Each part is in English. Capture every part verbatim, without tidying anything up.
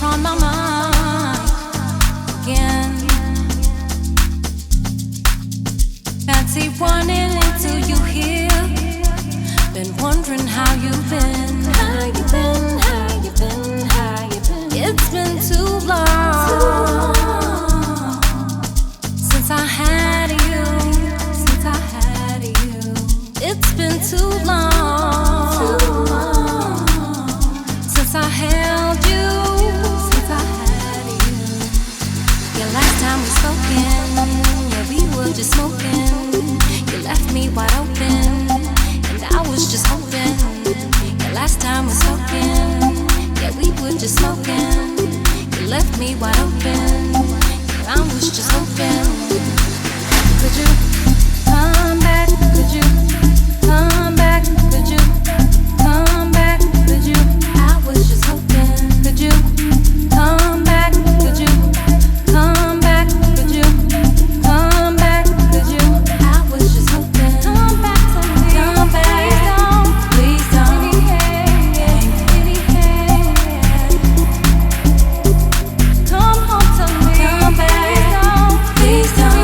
on my mind again. Fancy running into you here. Been wondering how you've been. How you been? How you been? How you been? It's been too long, too long since I had you. Since I had you, it's been too long, too long since I held you. Since I had you, yeah. Last time we spoken, yeah, we were just smoking. You left me wide open, and I was just hoping. Yeah, last time we spoken, yeah, we were just smoking. You left me wide open, and I was just hoping. Could you come back? Could you come back? Could you come back? Could you? I was just hoping. Could you come back? Could you come back? Could you come back? Could you? I was just hoping. Come back to me. Come back. Please don't. Come home to me. Come back. Please don't.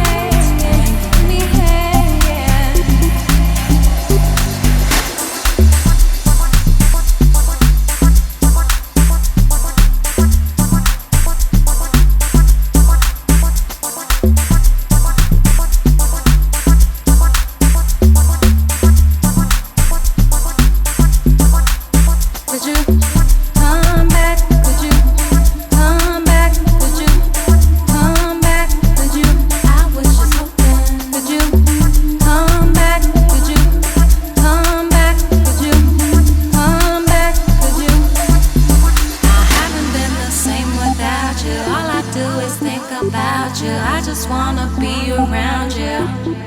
Could you come back? Could you come back? Could you come back? Could you? I was just hoping. Could you come back? Could you come back? Could you come back? Could you? I haven't been the same without you. All I do is think about you. I just wanna be around you.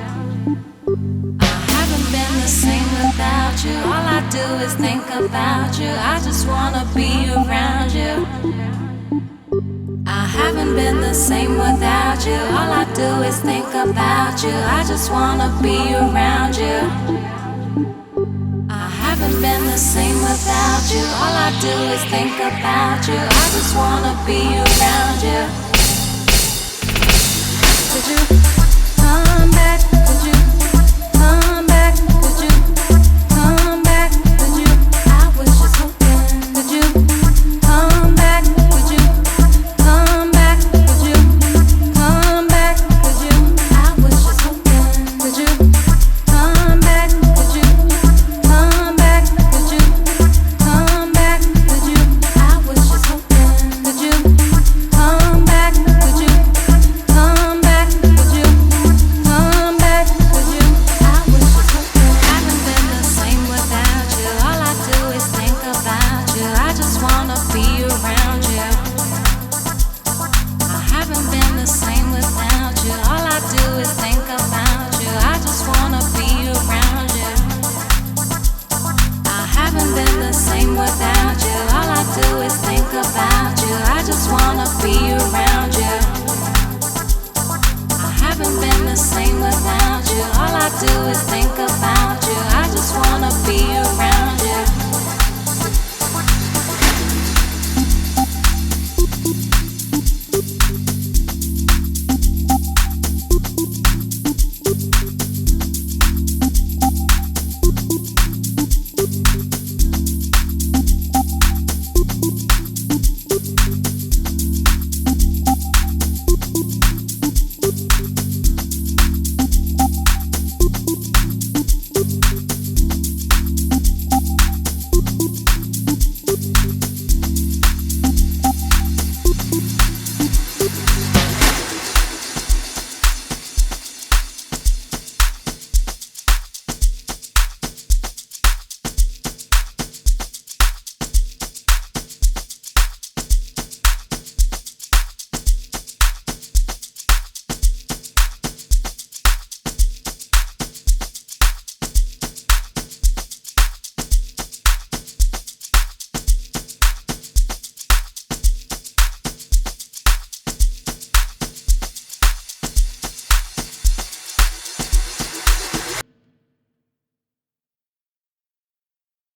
I haven't been the same without you. All I do is think about you. I just wanna be around you. I haven't been the same without you. All I do is think about you. I just wanna be around you. I haven't been the same without you. All I do is think about you. I just wanna be around you. Could you?